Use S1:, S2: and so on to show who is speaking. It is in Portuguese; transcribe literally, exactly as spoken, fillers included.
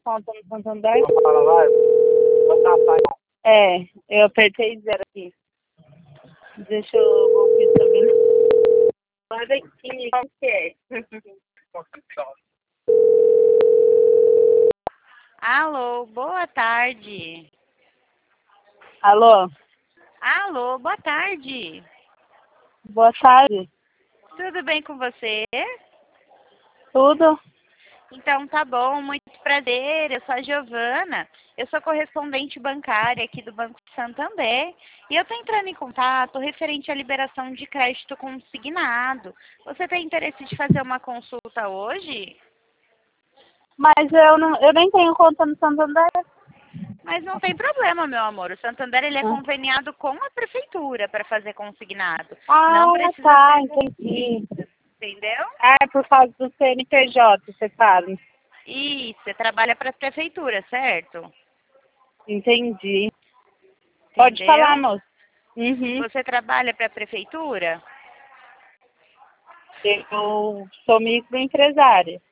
S1: conta no Santander? É, eu apertei zero aqui. Deixa eu ouvir também. Olha aqui, qual que é?
S2: Alô, boa tarde.
S1: Alô?
S2: Alô, boa tarde.
S1: Boa tarde.
S2: Tudo bem com você?
S1: Tudo?
S2: Então tá bom, muito prazer. Eu sou a Giovana. Eu sou correspondente bancária aqui do Banco Santander. E eu tô entrando em contato referente à liberação de crédito consignado. Você tem interesse de fazer uma consulta hoje?
S1: Mas eu, não, eu nem tenho conta no Santander.
S2: Mas não tem problema, meu amor. O Santander ele é
S1: Ah.
S2: conveniado com a prefeitura para fazer consignado.
S1: Ah,
S2: Não precisa
S1: tá,
S2: ser,
S1: entendi.
S2: entendeu?
S1: Ah, é por causa do C N P J, você sabe.
S2: Isso, você trabalha para a prefeitura, certo?
S1: Entendi. Pode
S2: Entendeu?
S1: falar, moço. Uhum.
S2: Você trabalha para a prefeitura?
S1: Eu sou microempresária.